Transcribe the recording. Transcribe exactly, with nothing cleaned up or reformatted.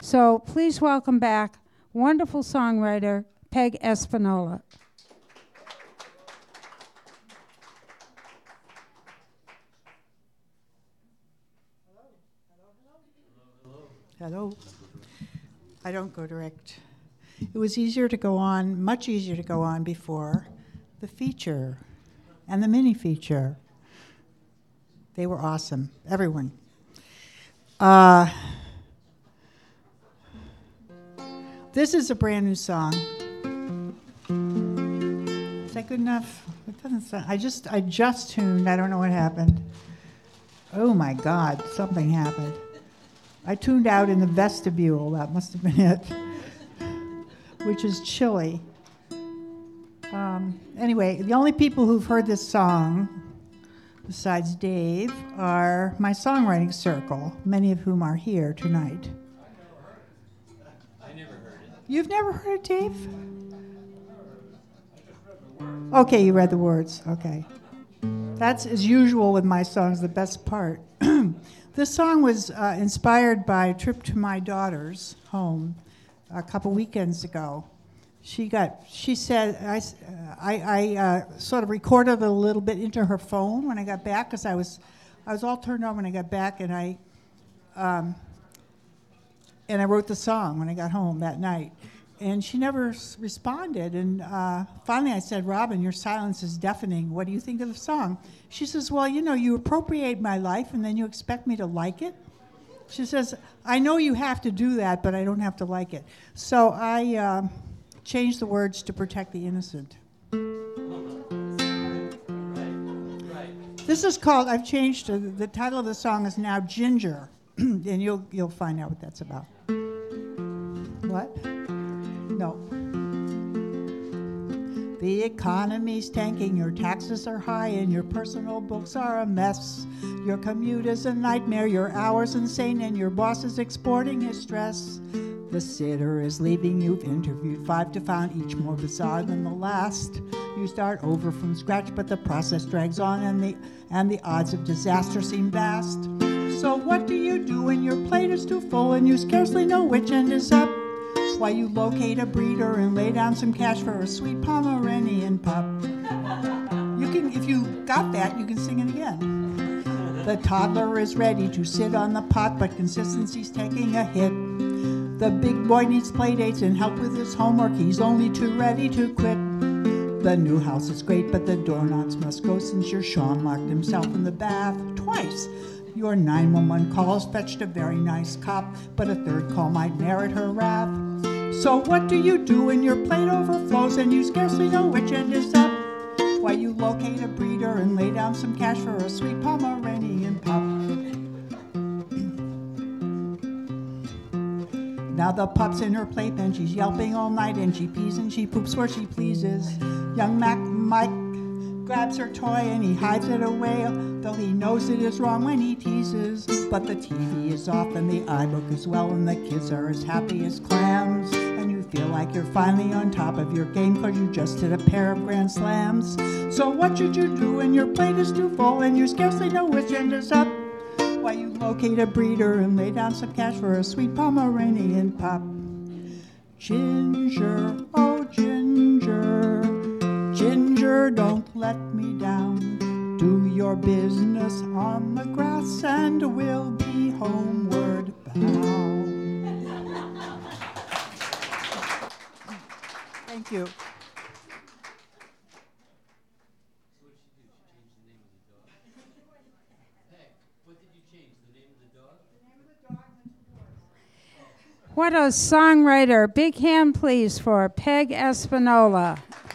So please welcome back wonderful songwriter Peg Espinola. Hello. I don't go direct. It was easier to go on, much easier to go on before the feature and the mini feature. They were awesome, everyone. Uh, this is a brand new song. Is that good enough? It doesn't sound, I just, I just tuned, I don't know what happened. Oh my God, something happened. I tuned out in the vestibule, that must have been it, which is chilly. Um, anyway, the only people who've heard this song, besides Dave, are my songwriting circle, many of whom are here tonight. I never heard it. You've never heard it, Dave? Okay, you read the words, okay. That's, as usual with my songs, the best part. This song was uh, inspired by a trip to my daughter's home a couple weekends ago. She got, she said, I, I, I uh, sort of recorded a little bit into her phone when I got back, because I was, I was all turned on when I got back, and I, um, and I wrote the song when I got home that night. And she never s- responded, and uh, finally I said, Robin, your silence is deafening. What do you think of the song? She says, well, you know, you appropriate my life, and then you expect me to like it? She says, I know you have to do that, but I don't have to like it. So I uh, changed the words to protect the innocent. This is called, I've changed, uh, the title of the song is now Ginger, and you'll you'll find out what that's about. What? No. The economy's tanking, your taxes are high, and your personal books are a mess. Your commute is a nightmare, your hours insane, and your boss is exporting his stress. The sitter is leaving, you've interviewed five to find each more bizarre than the last. You start over from scratch, but the process drags on, and the and the odds of disaster seem vast. So what do you do when your plate is too full and you scarcely know which end is up? Why, you locate a breeder and lay down some cash for a sweet Pomeranian pup. You can, if you got that, you can sing it again. The toddler is ready to sit on the pot, but consistency's taking a hit. The big boy needs play dates and help with his homework. He's only too ready to quit. The new house is great, but the doorknobs must go since your Sean locked himself in the bath twice. Your nine one one calls fetched a very nice cop, but a third call might merit her wrath. So what do you do when your plate overflows and you scarcely know which end is up? Why, you locate a breeder and lay down some cash for a sweet Pomeranian pup. Now the pup's in her playpen, she's yelping all night, and she pees and she poops where she pleases. Young Mac Mike grabs her toy and he hides it away, though he knows it is wrong when he teases. But the T V is off and the iBook as well, and the kids are as happy as clams. And you feel like you're finally on top of your game, cause you just hit a pair of grand slams. So what should you do when your plate is too full and you scarcely know which end is up? Why, you locate a breeder and lay down some cash for a sweet Pomeranian pup. Ginger, oh Ginger, Ginger, don't let me down. Do your business on the grass and we'll be homeward bound. Thank you. What a songwriter. Big hand, please, for Peg Espinola.